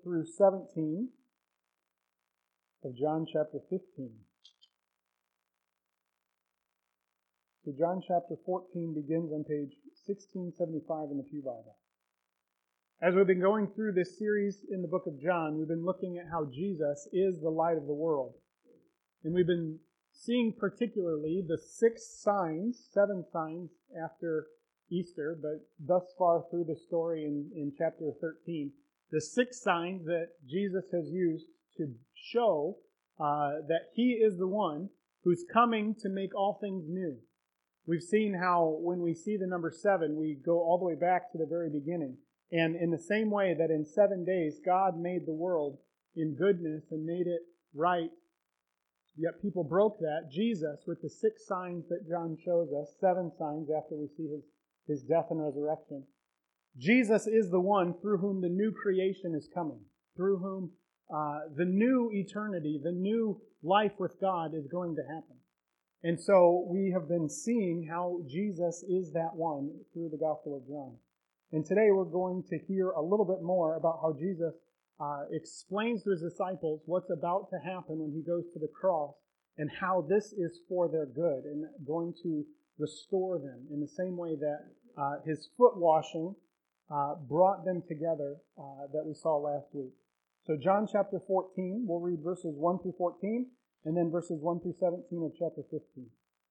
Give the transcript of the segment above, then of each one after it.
through 17 of John chapter 15. So John chapter 14 begins on page 1675 in the Pew Bible. As we've been going through this series in the book of John, we've been looking at how Jesus is the light of the world. And we've been seeing particularly the seven signs after Easter, but thus far through the story in chapter 13, the 6 signs that Jesus has used to show that He is the one who's coming to make all things new. We've seen how when we see the number 7, we go all the way back to the very beginning. And in the same way that in 7 days God made the world in goodness and made it right, yet people broke that, Jesus, with the 6 signs that John shows us, 7 signs after we see his death and resurrection, Jesus is the one through whom the new creation is coming, through whom the new eternity, the new life with God is going to happen. And so we have been seeing how Jesus is that one through the Gospel of John. And today we're going to hear a little bit more about how Jesus explains to his disciples what's about to happen when he goes to the cross and how this is for their good and going to restore them in the same way that his foot washing brought them together that we saw last week. So John chapter 14, we'll read verses 1 through 14 and then verses 1 through 17 of chapter 15.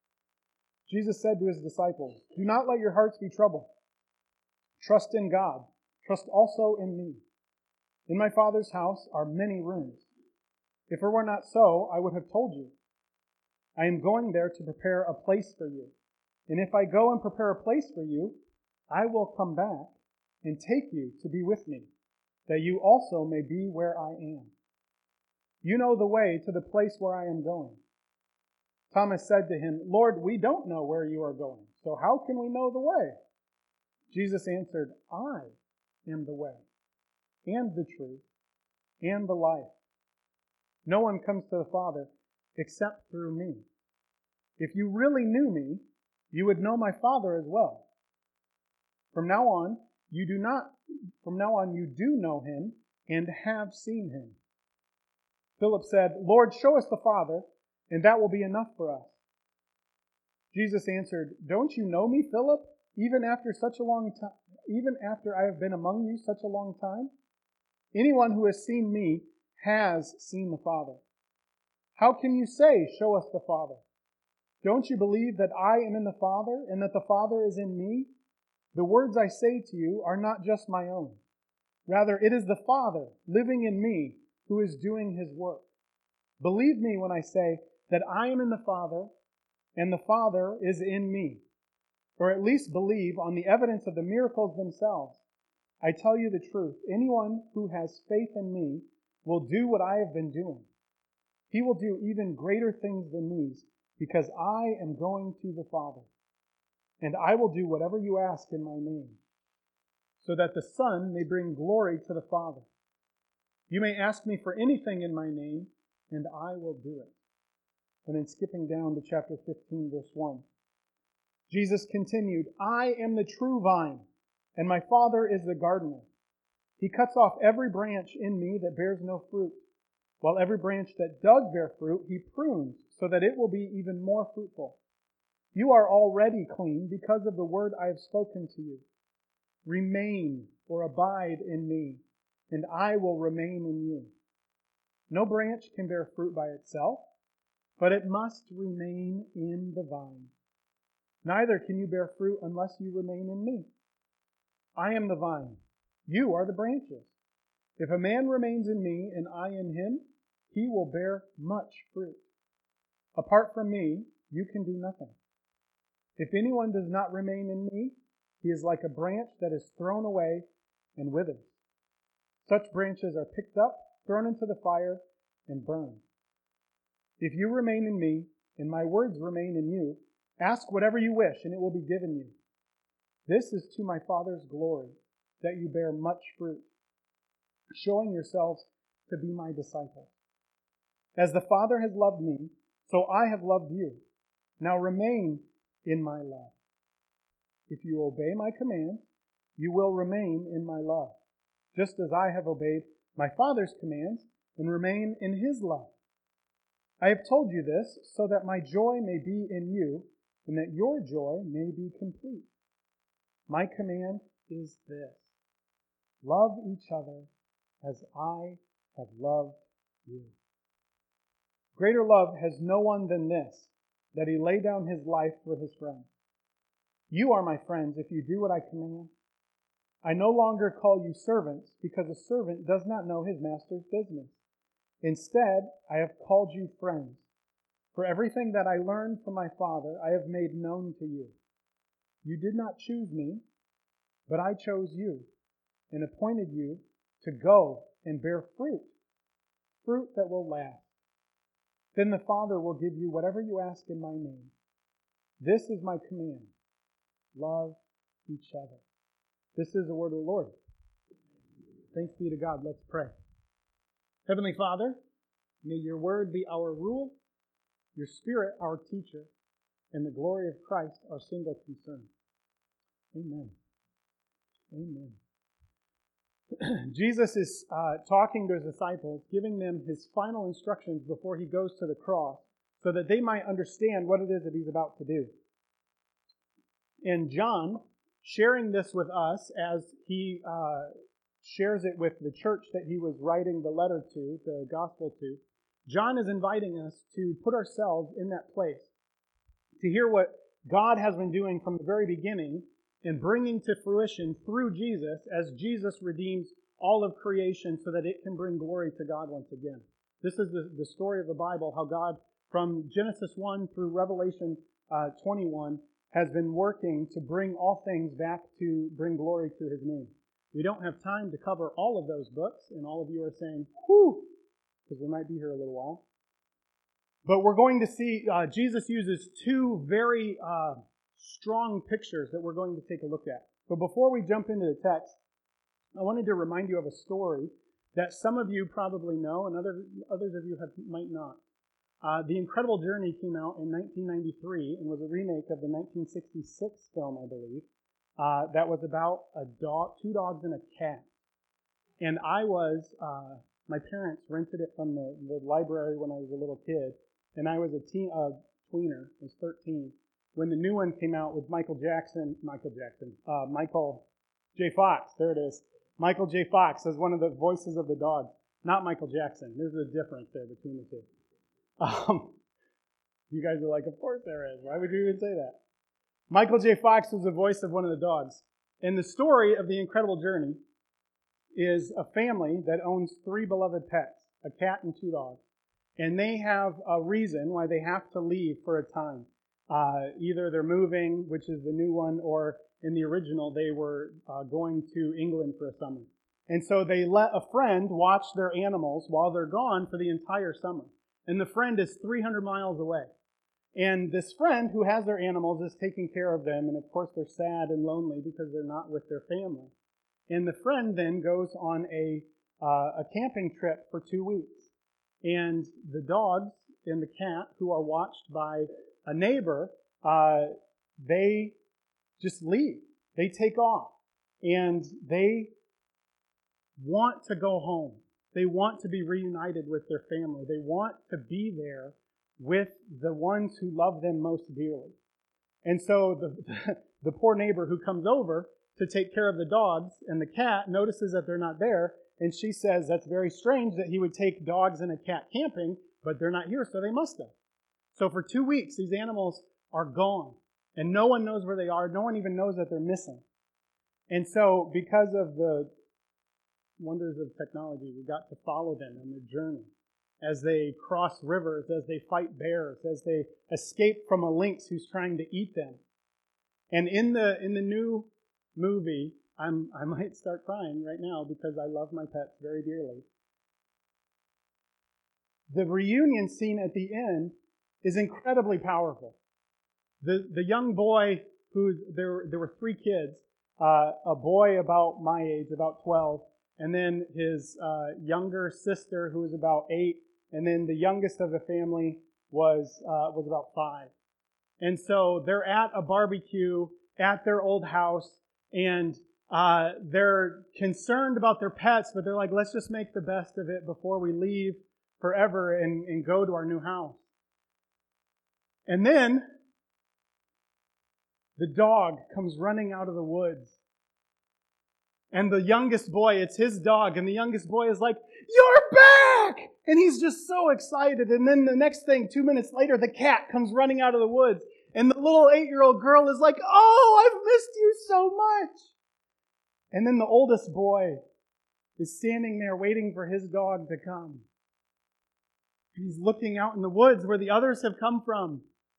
Jesus said to his disciples, "Do not let your hearts be troubled. Trust in God. Trust also in me. In my Father's house are many rooms. If it were not so, I would have told you. I am going there to prepare a place for you. And if I go and prepare a place for you, I will come back and take you to be with me, that you also may be where I am. You know the way to the place where I am going." Thomas said to him, "Lord, we don't know where you are going, so how can we know the way?" Jesus answered, "I am the way, and the truth, and the life. No one comes to the Father except through me. If you really knew me, you would know my Father as well. From now on, you do know him and have seen him." Philip said, "Lord, show us the Father, and that will be enough for us." Jesus answered, "Don't you know me, Philip? Even after I have been among you such a long time? Anyone who has seen me has seen the Father. How can you say, 'Show us the Father'? Don't you believe that I am in the Father and that the Father is in me? The words I say to you are not just my own. Rather, it is the Father living in me who is doing his work. Believe me when I say that I am in the Father and the Father is in me. Or at least believe on the evidence of the miracles themselves. I tell you the truth, anyone who has faith in me will do what I have been doing. He will do even greater things than these, because I am going to the Father. And I will do whatever you ask in my name, so that the Son may bring glory to the Father. You may ask me for anything in my name, and I will do it." And then skipping down to chapter 15, verse 1. Jesus continued, "I am the true vine, and my Father is the gardener. He cuts off every branch in me that bears no fruit, while every branch that does bear fruit, he prunes so that it will be even more fruitful. You are already clean because of the word I have spoken to you. Remain or abide in me, and I will remain in you. No branch can bear fruit by itself, but it must remain in the vine. Neither can you bear fruit unless you remain in me. I am the vine. You are the branches. If a man remains in me and I in him, he will bear much fruit. Apart from me, you can do nothing. If anyone does not remain in me, he is like a branch that is thrown away and withers. Such branches are picked up, thrown into the fire, and burned. If you remain in me, and my words remain in you, ask whatever you wish, and it will be given you. This is to my Father's glory, that you bear much fruit, showing yourselves to be my disciples. As the Father has loved me, so I have loved you. Now remain in my love. If you obey my commands, you will remain in my love, just as I have obeyed my Father's commands and remain in His love. I have told you this so that my joy may be in you and that your joy may be complete. My command is this: love each other as I have loved you. Greater love has no one than this, that he lay down his life for his friends. You are my friends if you do what I command. I no longer call you servants, because a servant does not know his master's business. Instead, I have called you friends. For everything that I learned from my Father, I have made known to you. You did not choose me, but I chose you and appointed you to go and bear fruit, fruit that will last. Then the Father will give you whatever you ask in my name. This is my command: love each other. This is the word of the Lord. Thanks be to God. Let's pray. Heavenly Father, may your word be our rule, your Spirit our teacher, and the glory of Christ our single concern. Amen. Amen. Jesus is talking to his disciples, giving them his final instructions before he goes to the cross, so that they might understand what it is that he's about to do. And John, sharing this with us as he shares it with the church that he was writing the letter to, the gospel to, John is inviting us to put ourselves in that place, to hear what God has been doing from the very beginning and bringing to fruition through Jesus as Jesus redeems all of creation so that it can bring glory to God once again. This is the story of the Bible, how God, from Genesis 1 through Revelation 21, has been working to bring all things back to bring glory to his name. We don't have time to cover all of those books, and all of you are saying, whew, because we might be here a little while. But we're going to see Jesus uses two very strong pictures that we're going to take a look at. But before we jump into the text, I wanted to remind you of a story that some of you probably know and others of you might not. The Incredible Journey came out in 1993 and was a remake of the 1966 film, I believe, that was about two dogs and a cat. And my parents rented it from the library when I was a little kid, and I was a tweener, I was 13, when the new one came out with Michael J. Fox, there it is. Michael J. Fox as one of the voices of the dogs, not Michael Jackson. There's a difference there between the two. You guys are like, of course there is. Why would you even say that? Michael J. Fox was the voice of one of the dogs. And the story of The Incredible Journey is a family that owns 3 beloved pets, a cat and 2 dogs. And they have a reason why they have to leave for a time. Either they're moving, which is the new one, or in the original, they were going to England for a summer. And so they let a friend watch their animals while they're gone for the entire summer. And the friend is 300 miles away. And this friend who has their animals is taking care of them. And of course, they're sad and lonely because they're not with their family. And the friend then goes on a camping trip for 2 weeks. And the dogs and the cat, who are watched by a neighbor, they just leave. They take off. And they want to go home. They want to be reunited with their family. They want to be there with the ones who love them most dearly. And so the poor neighbor who comes over to take care of the dogs and the cat notices that they're not there, and she says that's very strange that he would take dogs and a cat camping, but they're not here, so they must have. So for 2 weeks, these animals are gone, and no one knows where they are. No one even knows that they're missing. And so because of the wonders of technology, we got to follow them on their journey as they cross rivers, as they fight bears, as they escape from a lynx who's trying to eat them. And in the new movie, I might start crying right now because I love my pets very dearly. The reunion scene at the end is incredibly powerful. The young boy there were 3 kids, a boy about my age, about 12, and then his younger sister who was about 8, and then the youngest of the family was about 5. And so they're at a barbecue at their old house, and They're concerned about their pets, but they're like, let's just make the best of it before we leave forever and go to our new house. And then the dog comes running out of the woods. And the youngest boy, it's his dog, and the youngest boy is like, "You're back!" And he's just so excited. And then the next thing, 2 minutes later, the cat comes running out of the woods. And the little 8-year-old girl is like, "Oh, I've missed you so much." And then the oldest boy is standing there waiting for his dog to come. He's looking out in the woods where the others have come from.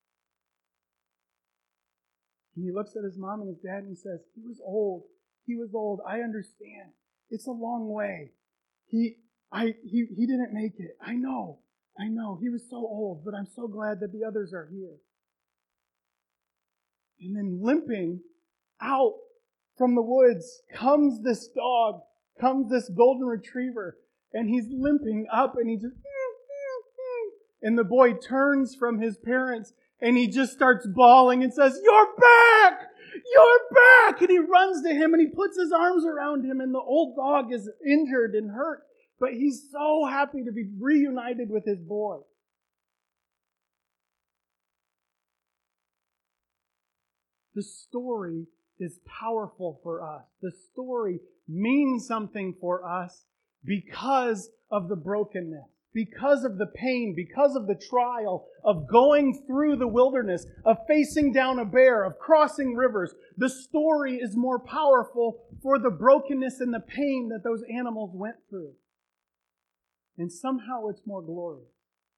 And he looks at his mom and his dad and he says, He was old. I understand. It's a long way. He didn't make it. I know. He was so old, but I'm so glad that the others are here." And then limping out from the woods comes this dog, comes this golden retriever, and he's limping up and he just, and the boy turns from his parents and he just starts bawling and says, "You're back! You're back!" And he runs to him and he puts his arms around him, and the old dog is injured and hurt, but he's so happy to be reunited with his boy. The story is powerful for us. The story means something for us because of the brokenness, because of the pain, because of the trial of going through the wilderness, of facing down a bear, of crossing rivers. The story is more powerful for the brokenness and the pain that those animals went through. And somehow it's more glorious.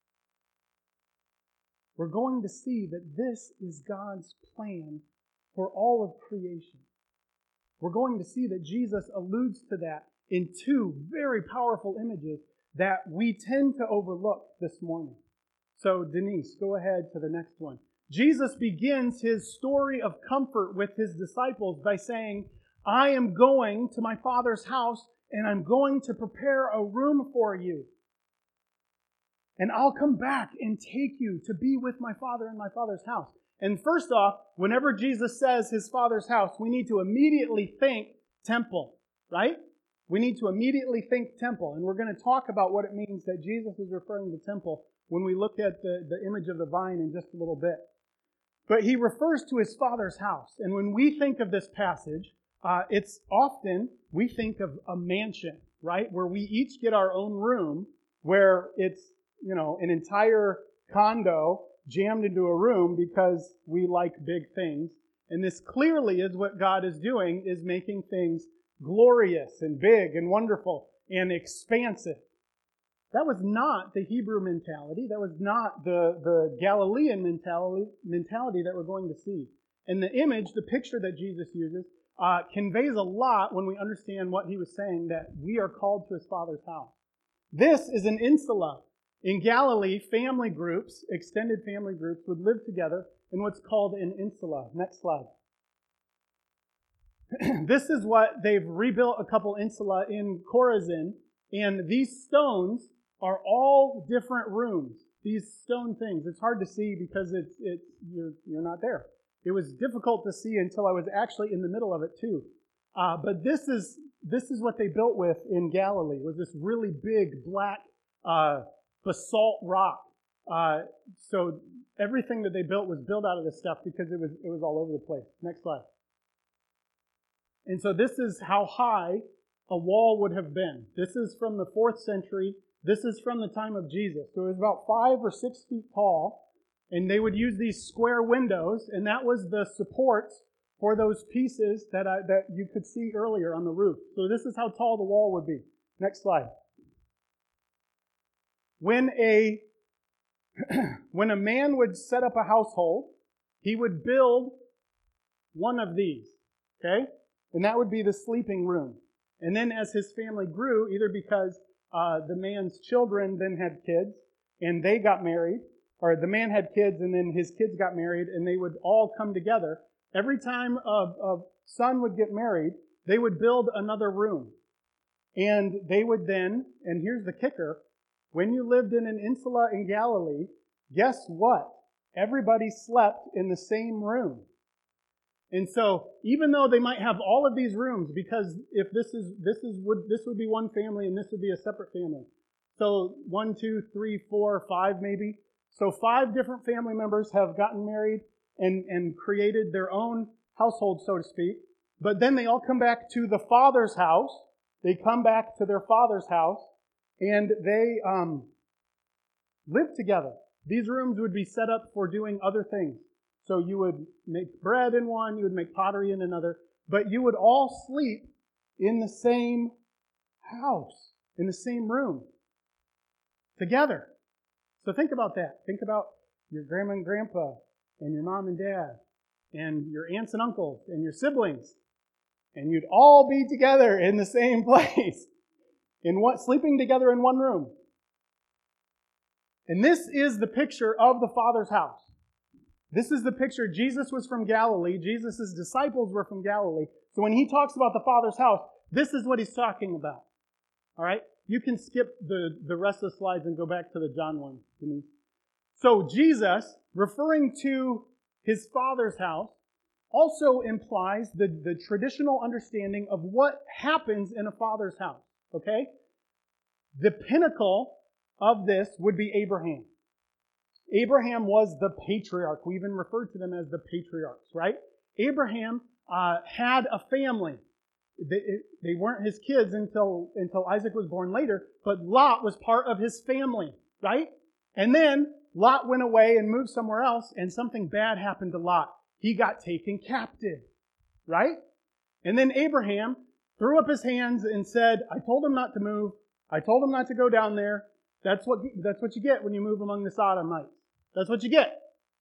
We're going to see that this is God's plan for all of creation. We're going to see that Jesus alludes to that in two very powerful images that we tend to overlook this morning. So, Denise, go ahead to the next one. Jesus begins his story of comfort with his disciples by saying, "I am going to my Father's house, and I'm going to prepare a room for you. And I'll come back and take you to be with my Father in my Father's house." And first off, whenever Jesus says his Father's house, we need to immediately think temple, right? We need to immediately think temple. And we're going to talk about what it means that Jesus is referring to temple when we look at the image of the vine in just a little bit. But he refers to his Father's house. And when we think of this passage, it's often, we think of a mansion, right? Where we each get our own room, where it's, an entire condo jammed into a room because we like big things. And this clearly is what God is doing, is making things glorious and big and wonderful and expansive. That was not the Hebrew mentality. That was not the Galilean mentality that we're going to see. And the image, the picture that Jesus uses, conveys a lot when we understand what he was saying, that we are called to his Father's house. This is an insula. In Galilee, family groups, extended family groups, would live together in what's called an insula. Next slide. This is what they've rebuilt a couple insula in Chorazin, and these stones are all different rooms. These stone things. It's hard to see because you're not there. It was difficult to see until I was actually in the middle of it too. But this is what they built with in Galilee. Was this really big black basalt rock. So everything that they built was built out of this stuff because it was all over the place. Next slide. And so this is how high a wall would have been. This is from the 4th century. This is from the time of Jesus. So it was about 5 or 6 feet tall. And they would use these square windows, and that was the supports for those pieces that you could see earlier on the roof. So this is how tall the wall would be. Next slide. When a man would set up a household, he would build one of these, okay? And that would be the sleeping room. And then as his family grew, either because the man's children then had kids and they got married, or the man had kids and then his kids got married and they would all come together. Every time a son would get married, they would build another room. And they would then, and here's the kicker, when you lived in an insula in Galilee, guess what? Everybody slept in the same room. And so, even though they might have all of these rooms, because if this would be one family and this would be a separate family. So 1, 2, 3, 4, 5 maybe. So 5 different family members have gotten married and created their own household, so to speak. But then they all come back to the father's house. They come back to their father's house and they live together. These rooms would be set up for doing other things. So you would make bread in one, you would make pottery in another, but you would all sleep in the same house, in the same room, together. So think about that. Think about your grandma and grandpa, and your mom and dad, and your aunts and uncles, and your siblings. And you'd all be together in the same place, sleeping together in one room. And this is the picture of the Father's house. This is the picture. Jesus was from Galilee. Jesus' disciples were from Galilee. So when he talks about the Father's house, this is what he's talking about. All right? You can skip the rest of the slides and go back to the John one. So Jesus, referring to his Father's house, also implies the traditional understanding of what happens in a father's house. Okay? The pinnacle of this would be Abraham. Abraham was the patriarch. We even referred to them as the patriarchs, right? Abraham had a family. They weren't his kids until Isaac was born later, but Lot was part of his family, right? And then Lot went away and moved somewhere else, and something bad happened to Lot. He got taken captive, right? And then Abraham threw up his hands and said, I told him not to move. I told him not to go down there. That's what you get when you move among the Sodomites. That's what you get.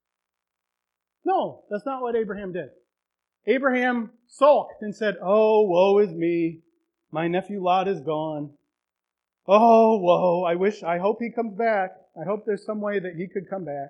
No, that's not what Abraham did. Abraham sulked and said, oh, woe is me. My nephew Lot is gone. Oh, woe. I hope he comes back. I hope there's some way that he could come back.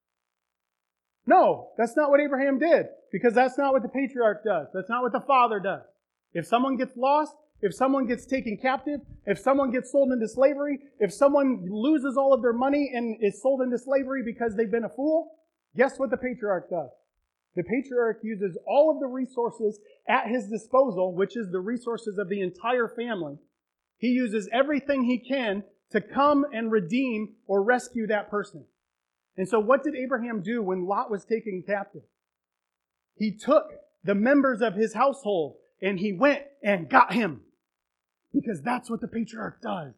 No, that's not what Abraham did, because that's not what the patriarch does. That's not what the father does. If someone gets lost, if someone gets taken captive, if someone gets sold into slavery, if someone loses all of their money and is sold into slavery because they've been a fool, guess what the patriarch does? The patriarch uses all of the resources at his disposal, which is the resources of the entire family. He uses everything he can to come and redeem or rescue that person. And so what did Abraham do when Lot was taken captive? He took the members of his household and he went and got him. Because that's what the patriarch does.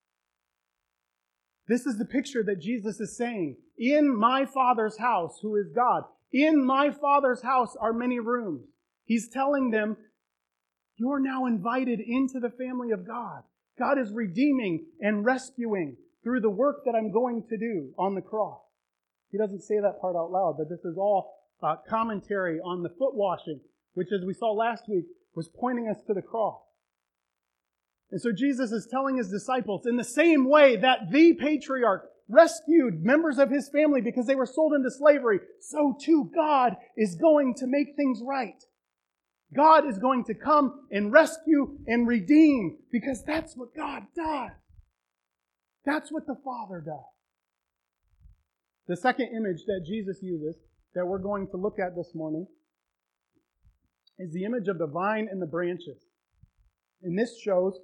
This is the picture that Jesus is saying. In my Father's house, who is God, in my Father's house are many rooms. He's telling them, you're now invited into the family of God. God is redeeming and rescuing through the work that I'm going to do on the cross. He doesn't say that part out loud, but this is all commentary on the foot washing, which, as we saw last week, was pointing us to the cross. And so Jesus is telling his disciples, in the same way that the patriarch rescued members of his family because they were sold into slavery, so too God is going to make things right. God is going to come and rescue and redeem, because that's what God does. That's what the Father does. The second image that Jesus uses, that we're going to look at this morning, is the image of the vine and the branches. And this shows,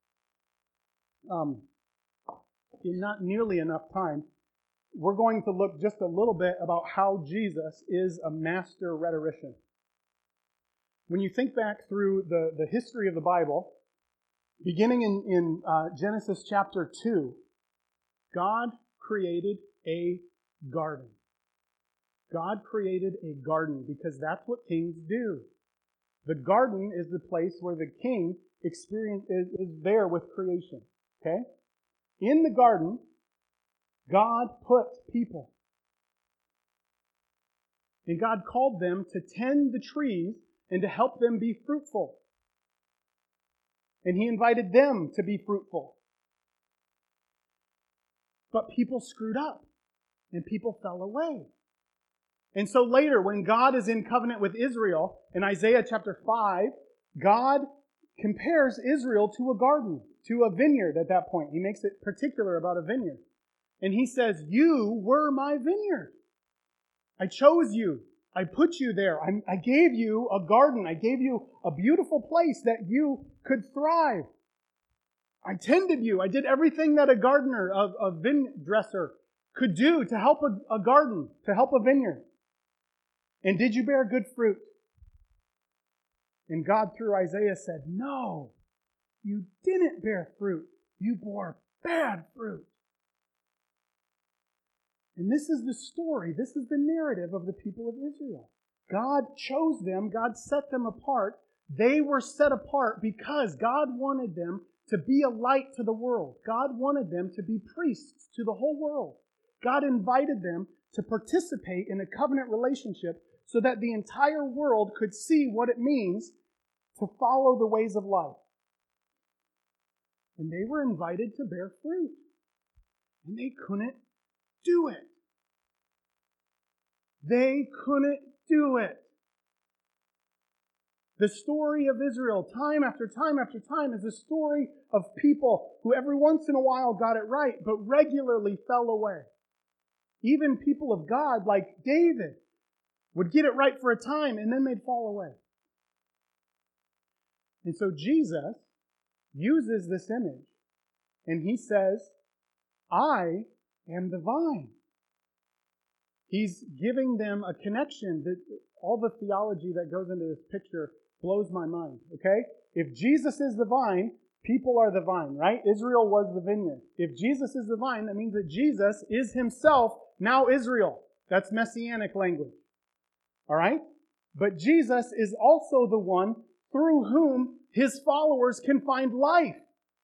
in not nearly enough time, we're going to look just a little bit about how Jesus is a master rhetorician. When you think back through the history of the Bible, beginning in Genesis chapter 2, God created a garden. God created a garden because that's what kings do. The garden is the place where the king is there with creation. Okay? In the garden, God put people. And God called them to tend the trees and to help them be fruitful. And He invited them to be fruitful. But people screwed up, and people fell away. And so later, when God is in covenant with Israel, in Isaiah chapter 5, God compares Israel to a garden, to a vineyard at that point. He makes it particular about a vineyard. And He says, you were my vineyard. I chose you. I put you there. I gave you a garden. I gave you a beautiful place that you could thrive. I tended you. I did everything that a gardener, a vineyard dresser could do to help a garden, to help a vineyard. And did you bear good fruit? And God, through Isaiah, said, no, you didn't bear fruit. You bore bad fruit. And this is the story. This is the narrative of the people of Israel. God chose them. God set them apart. They were set apart because God wanted them to be a light to the world. God wanted them to be priests to the whole world. God invited them to participate in a covenant relationship so that the entire world could see what it means to follow the ways of life. And they were invited to bear fruit. And they couldn't do it. They couldn't do it. The story of Israel, time after time after time, is a story of people who every once in a while got it right, but regularly fell away. Even people of God, like David, would get it right for a time and then they'd fall away. And so Jesus uses this image and he says, I am the vine. He's giving them a connection. That all the theology that goes into this picture blows my mind, okay? If Jesus is the vine, people are the vine, right? Israel was the vineyard. If Jesus is the vine, that means that Jesus is himself now Israel. That's messianic language. All right? But Jesus is also the one through whom his followers can find life.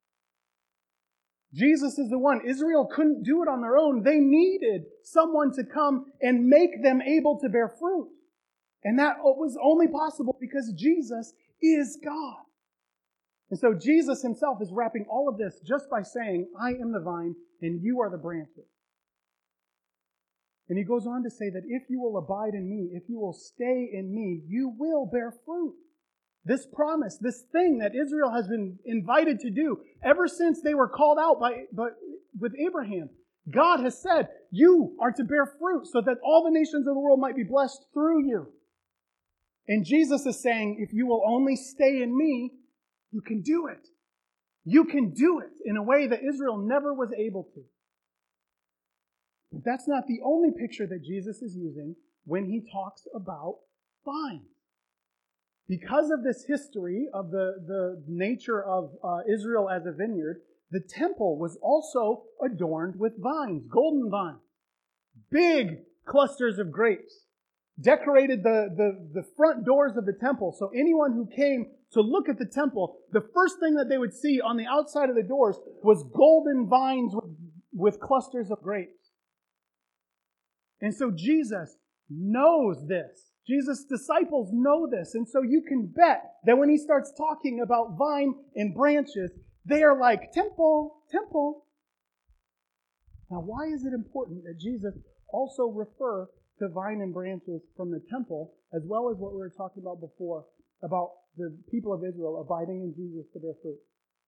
Jesus is the one. Israel couldn't do it on their own. They needed someone to come and make them able to bear fruit. And that was only possible because Jesus is God. And so Jesus himself is wrapping all of this just by saying, I am the vine and you are the branches. And he goes on to say that if you will abide in me, if you will stay in me, you will bear fruit. This promise, this thing that Israel has been invited to do ever since they were called out with Abraham. God has said, you are to bear fruit so that all the nations of the world might be blessed through you. And Jesus is saying, if you will only stay in me, you can do it. You can do it in a way that Israel never was able to. But that's not the only picture that Jesus is using when he talks about vines. Because of this history of the nature of Israel as a vineyard, the temple was also adorned with vines, golden vines, big clusters of grapes, decorated the front doors of the temple. So anyone who came to look at the temple, the first thing that they would see on the outside of the doors was golden vines with clusters of grapes. And so Jesus knows this. Jesus' disciples know this. And so you can bet that when he starts talking about vine and branches, they are like, temple, temple. Now, why is it important that Jesus also refer to vine and branches from the temple, as well as what we were talking about before, about the people of Israel abiding in Jesus for their fruit?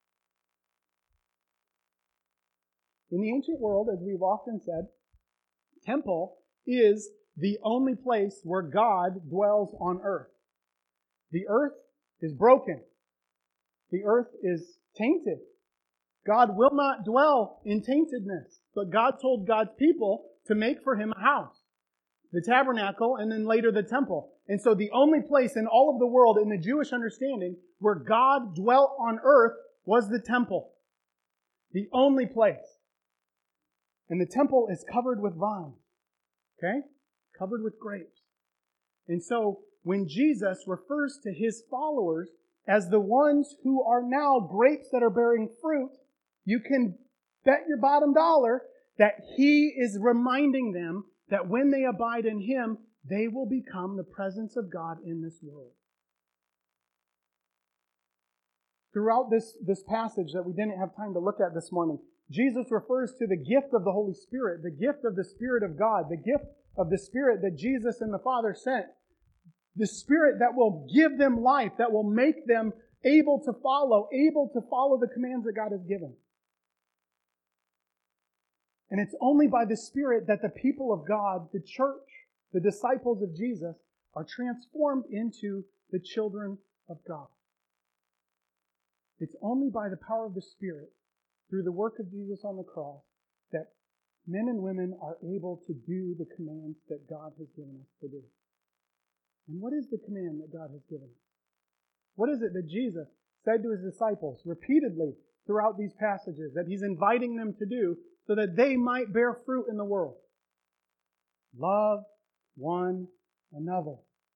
In the ancient world, as we've often said, temple is the only place where God dwells on earth. The earth is broken. The earth is tainted. God will not dwell in taintedness, but God told God's people to make for him a house, the tabernacle, and then later the temple. And so the only place in all of the world in the Jewish understanding where God dwelt on earth was the temple. The only place. And the temple is covered with vines. Okay? Covered with grapes. And so when Jesus refers to his followers as the ones who are now grapes that are bearing fruit, you can bet your bottom dollar that he is reminding them that when they abide in him, they will become the presence of God in this world. Throughout this passage that we didn't have time to look at this morning, Jesus refers to the gift of the Holy Spirit, the gift of the Spirit of God, the gift of the Spirit that Jesus and the Father sent. The Spirit that will give them life, that will make them able to follow the commands that God has given. And it's only by the Spirit that the people of God, the church, the disciples of Jesus, are transformed into the children of God. It's only by the power of the Spirit, through the work of Jesus on the cross, that men and women are able to do the commands that God has given us to do. And what is the command that God has given us? What is it that Jesus said to his disciples repeatedly throughout these passages that he's inviting them to do so that they might bear fruit in the world? Love one another.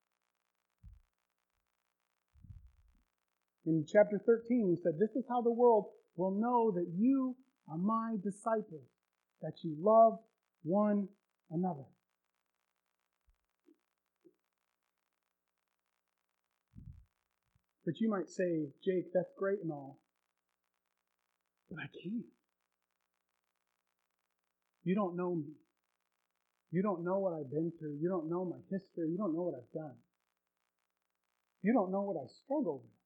In chapter 13, he said, "This is how the world will know that you are my disciples, that you love one another." But you might say, "Jake, that's great and all, but I can't. You don't know me. You don't know what I've been through. You don't know my history. You don't know what I've done. You don't know what I struggle with.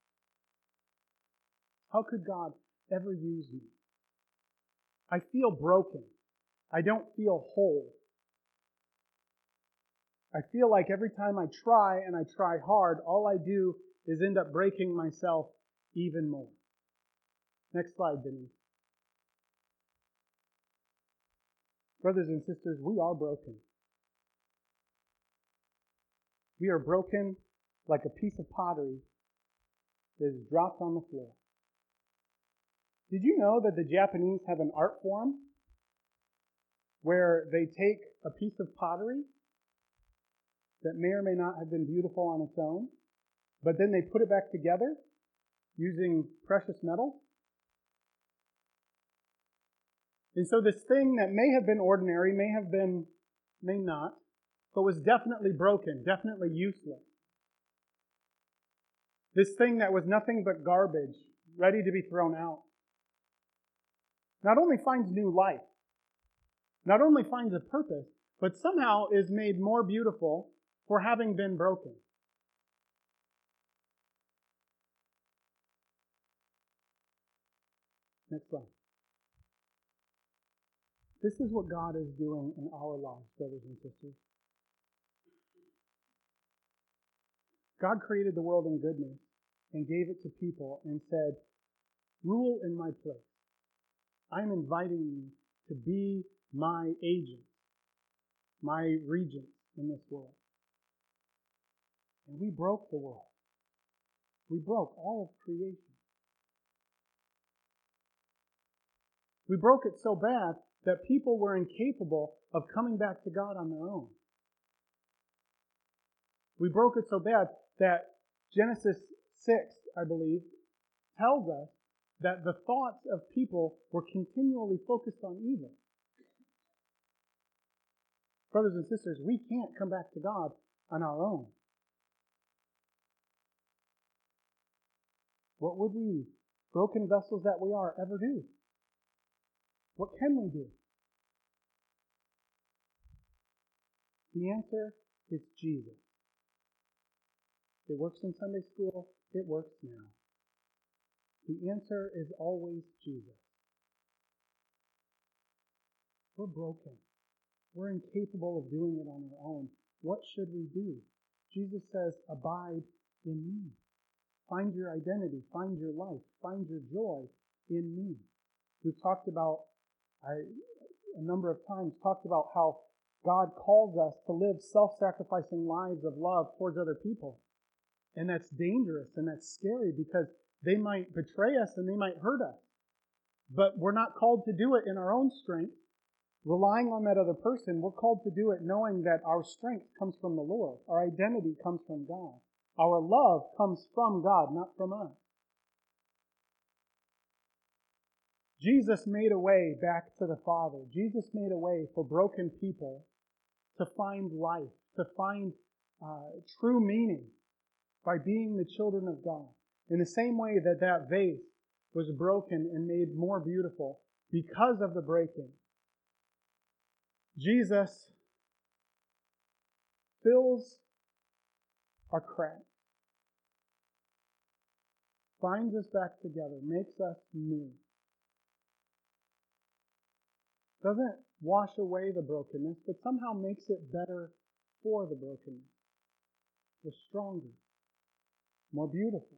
How could God ever use me? I feel broken. I don't feel whole. I feel like every time I try and I try hard, all I do is end up breaking myself even more." Next slide, Denise. Brothers and sisters, we are broken. We are broken like a piece of pottery that is dropped on the floor. Did you know that the Japanese have an art form where they take a piece of pottery that may or may not have been beautiful on its own, but then they put it back together using precious metal? And so this thing that may have been ordinary, may not, but was definitely broken, definitely useless. This thing that was nothing but garbage, ready to be thrown out, not only finds new life, not only finds a purpose, but somehow is made more beautiful for having been broken. Next slide. This is what God is doing in our lives, brothers and sisters. God created the world in goodness and gave it to people and said, "Rule in my place. I'm inviting you to be my agent, my regent in this world." And we broke the world. We broke all of creation. We broke it so bad that people were incapable of coming back to God on their own. We broke it so bad that Genesis 6, I believe, tells us that the thoughts of people were continually focused on evil. Brothers and sisters, we can't come back to God on our own. What would we, broken vessels that we are, ever do? What can we do? The answer is Jesus. It works in Sunday school. It works now. The answer is always Jesus. We're broken. We're incapable of doing it on our own. What should we do? Jesus says, "Abide in me." Find your identity. Find your life. Find your joy in me. We've talked about, a number of times, talked about how God calls us to live self-sacrificing lives of love towards other people. And that's dangerous and that's scary because they might betray us and they might hurt us. But we're not called to do it in our own strength, relying on that other person. We're called to do it knowing that our strength comes from the Lord. Our identity comes from God. Our love comes from God, not from us. Jesus made a way back to the Father. Jesus made a way for broken people to find life, to find true meaning by being the children of God. In the same way that that vase was broken and made more beautiful because of the breaking, Jesus fills our cracks, binds us back together, makes us new. Doesn't wash away the brokenness, but somehow makes it better for the brokenness. was stronger, more beautiful.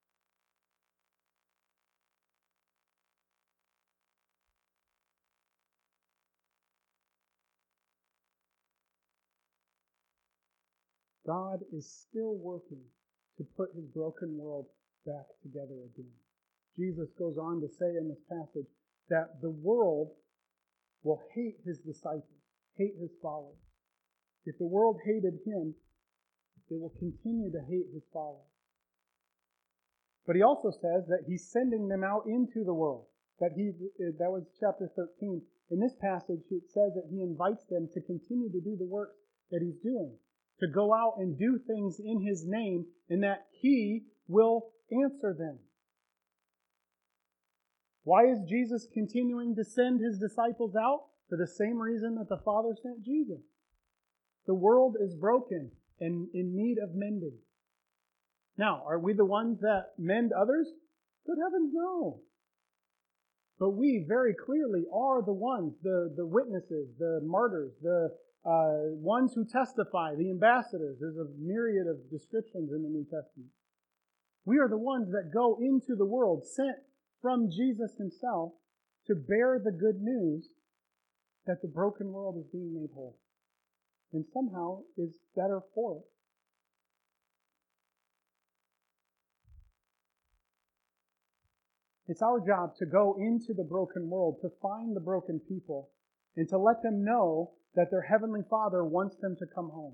God is still working to put his broken world back together again. Jesus goes on to say in this passage that the world will hate his disciples, hate his followers. If the world hated him, it will continue to hate his followers. But he also says that he's sending them out into the world. That was chapter 13. In this passage, it says that he invites them to continue to do the work that he's doing, to go out and do things in his name, and that he will answer them. Why is Jesus continuing to send his disciples out? For the same reason that the Father sent Jesus. The world is broken and in need of mending. Now, are we the ones that mend others? Good heavens, no. But we very clearly are the ones, the witnesses, the martyrs, the ones who testify, the ambassadors. There's a myriad of descriptions in the New Testament. We are the ones that go into the world, sent from Jesus himself, to bear the good news that the broken world is being made whole, and somehow is better for it. It's our job to go into the broken world, to find the broken people, and to let them know that their Heavenly Father wants them to come home.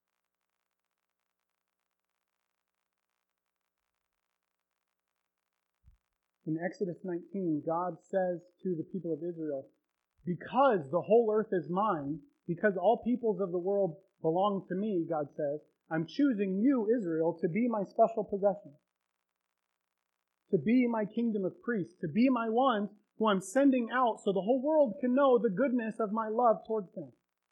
In Exodus 19, God says to the people of Israel, because the whole earth is mine, because all peoples of the world belong to me, God says, I'm choosing you, Israel, to be my special possession, to be my kingdom of priests, to be my ones who I'm sending out so the whole world can know the goodness of my love towards them.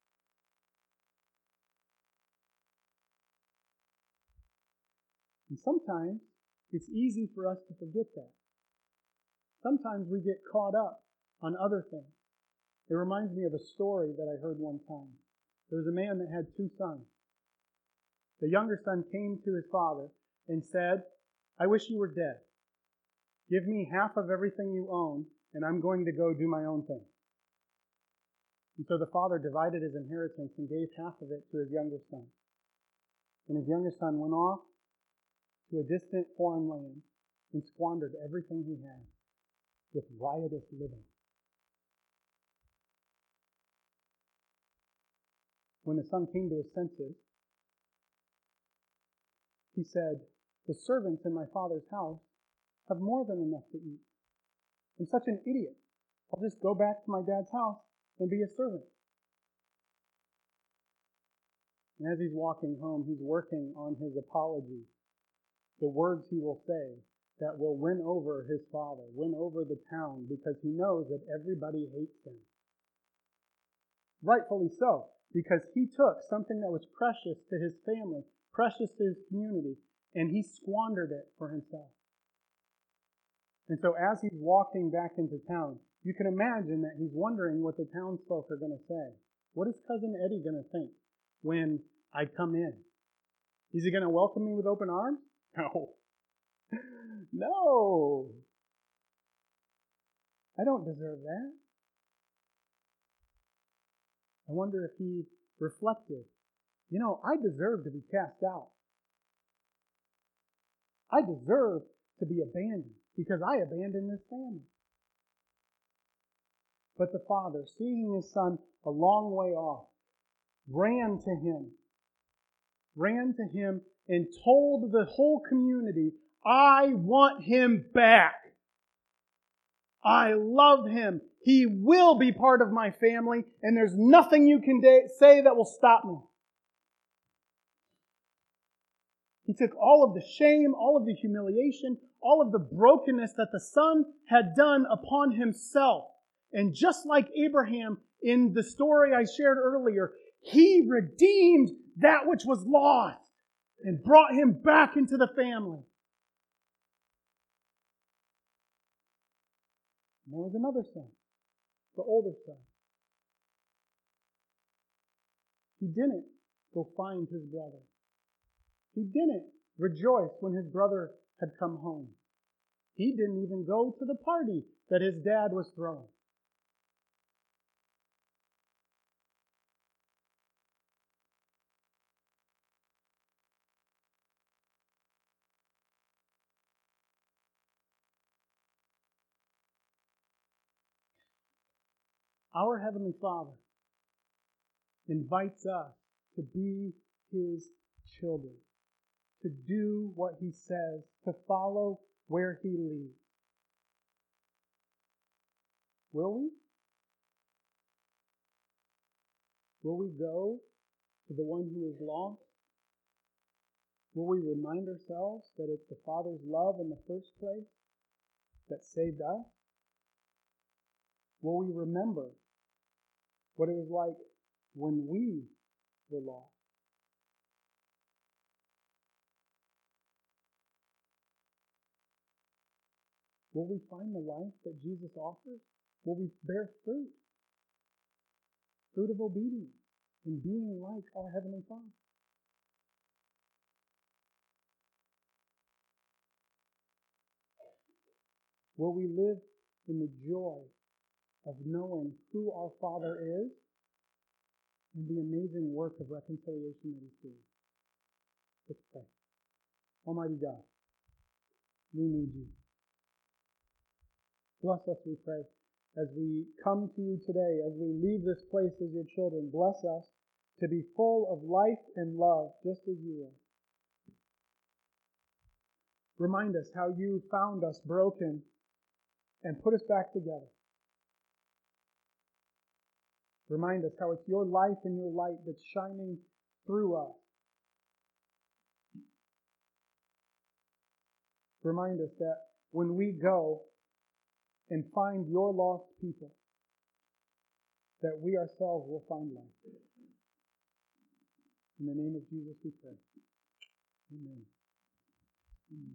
And sometimes it's easy for us to forget that. Sometimes we get caught up on other things. It reminds me of a story that I heard one time. There was a man that had two sons. The younger son came to his father and said, I wish you were dead. Give me half of everything you own, and I'm going to go do my own thing. And so the father divided his inheritance and gave half of it to his younger son. And his younger son went off to a distant foreign land and squandered everything he had with riotous living. When the son came to his senses, he said, the servants in my father's house have more than enough to eat. I'm such an idiot. I'll just go back to my dad's house and be a servant. And as he's walking home, he's working on his apology, the words he will say that will win over his father, win over the town, because he knows that everybody hates him. Rightfully so, because he took something that was precious to his family, precious to his community, and he squandered it for himself. And so as he's walking back into town, you can imagine that he's wondering what the townsfolk are going to say. What is Cousin Eddie going to think when I come in? Is he going to welcome me with open arms? No. No. I don't deserve that. I wonder if he reflected, I deserve to be cast out. I deserve to be abandoned because I abandoned this family. But the father, seeing his son a long way off, ran to him and told the whole community, I want him back. I love him. He will be part of my family, and there's nothing you can say that will stop me. He took all of the shame, all of the humiliation, all of the brokenness that the son had done upon himself. And just like Abraham in the story I shared earlier, he redeemed that which was lost and brought him back into the family. And there was another son, the older son. He didn't go find his brother. He didn't rejoice when his brother had come home. He didn't even go to the party that his dad was throwing. Our Heavenly Father invites us to be His children, to do what He says, to follow where He leads. Will we? Will we go to the one who is lost? Will we remind ourselves that it's the Father's love in the first place that saved us? Will we remember what it was like when we were lost? Will we find the life that Jesus offers? Will we bear fruit? Fruit of obedience in being like our Heavenly Father? Will we live in the joy of knowing who our Father is and the amazing work of reconciliation that He's doing? Let's pray. Almighty God, we need You. Bless us, we pray, as we come to You today, as we leave this place as Your children. Bless us to be full of life and love, just as You are. Remind us how You found us broken and put us back together. Remind us how it's Your life and Your light that's shining through us. Remind us that when we go and find Your lost people, that we ourselves will find life. In the name of Jesus we pray. Amen.